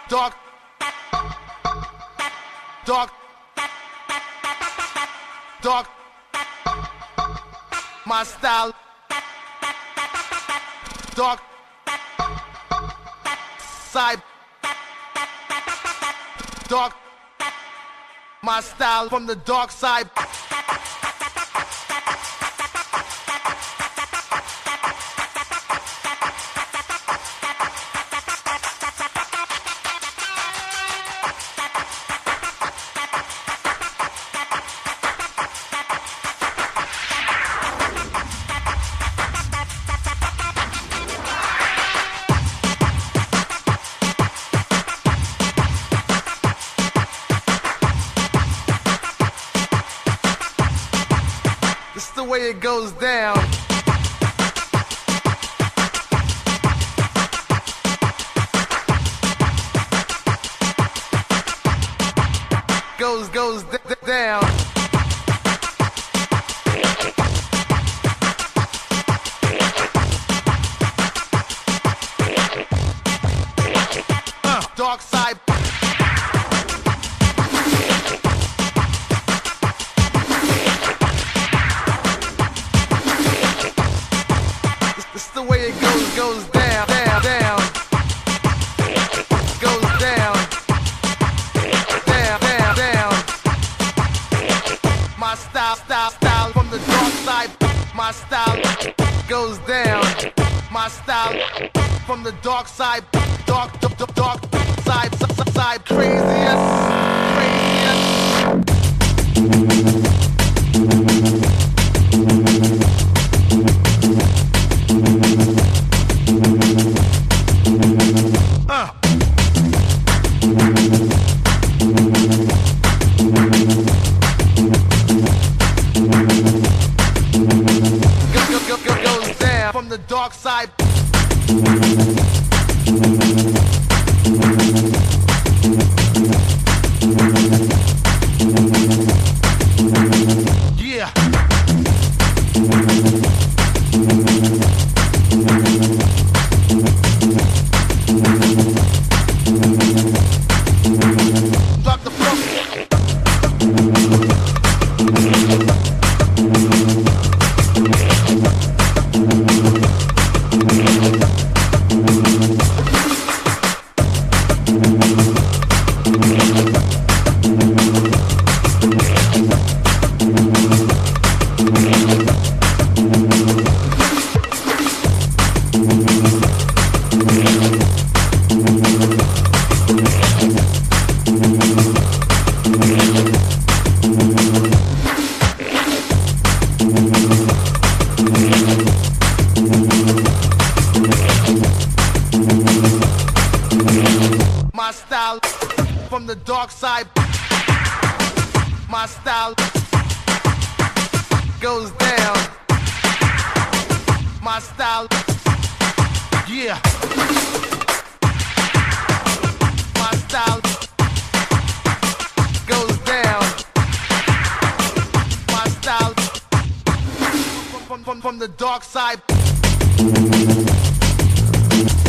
Dark, dark, dark. My style. Dark side. Dark. My style from the dark side. This is the way it goes down. Goes down. Dark side. This is the way it goes down, down, down. Goes down, down, down, down. My style from the dark side. My style goes down. My style from the dark side. Dark side. Craziest. Goes down from the dark side. Yeah. Drop the floor. My style from the dark side. My style goes down. My style, yeah. My style goes down. My style from the dark side.